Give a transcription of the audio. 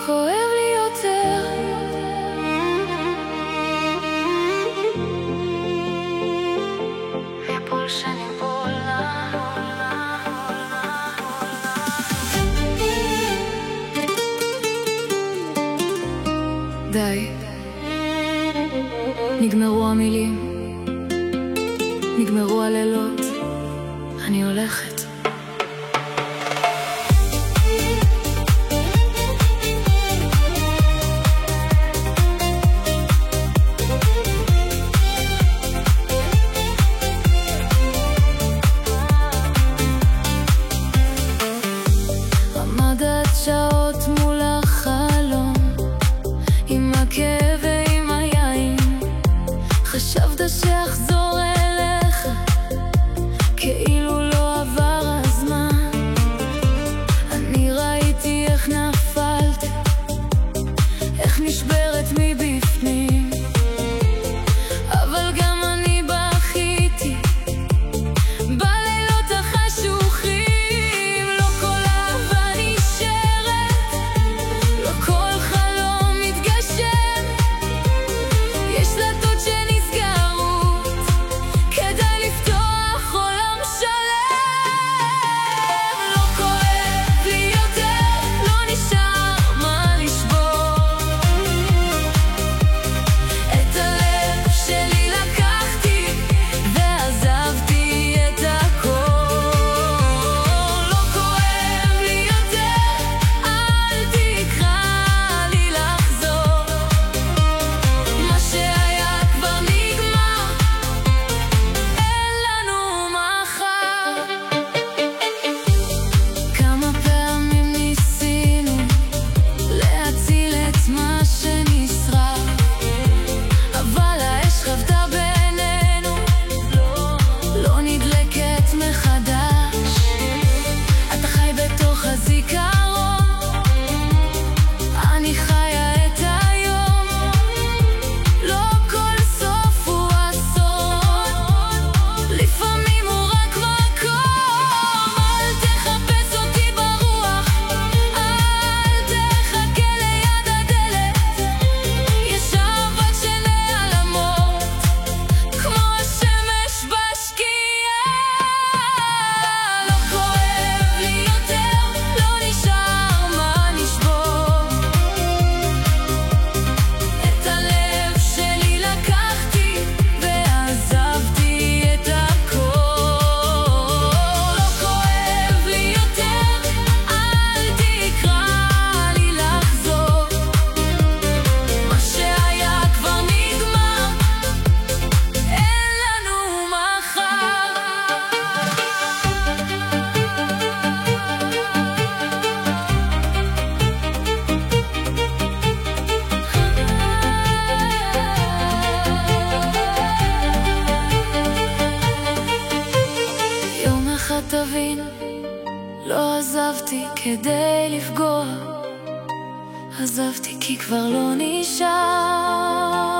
כואב לי יותר. פולשנים פולה די, נגמרו המילים, נגמרו הלילות, אני הולכת. עמדת שעות מול החלום, עם הכאב ועם היין, חשבת שאחזור אליך, כאילו לא עבר הזמן. אני ראיתי איך נפלתי, איך נשברת מבפנים, אבל גם אני בכיתי בלילות החשוכים. לא כל אהבה נשארת, לא כל חלום מתגשם, יש דלתות שנסגרות כדי לפתוח עולם שלם. לא כואב לי יותר, לא נשאר מה לשבור, את הלב שלי לקחתי ועזבתי את הכל. לא כואב לי יותר, אל תקרא לי לחזור, מה שהיה כבר נגמר, אין לנו מחר. כמה פעמים ניסינו להציל את מה שנשרף, אבל האש חבטה בינינו, לא נדלקת מחדש. אתה חי בתוך הזיכרון, אני חיה את היום. לא כל סוף הוא אסון, לפעמים הוא רק מקום. אל תחפש אותי ברוח, אל תחכה ליד הדלת, יש אהבות שנעלמות כמו השמש בשקיעה. לא כואב לי יותר, לא נשאר מה לשבור, את הלב שלי לקחתי ועזבתי את הכל. לא כואב לי יותר, אל תקרא לי לחזור, מה שהיה כבר נגמר, אין לנו מחר. יום אחד תבין, לא עזבתי כדי לפגוע, עזבתי כי כבר לא נשאר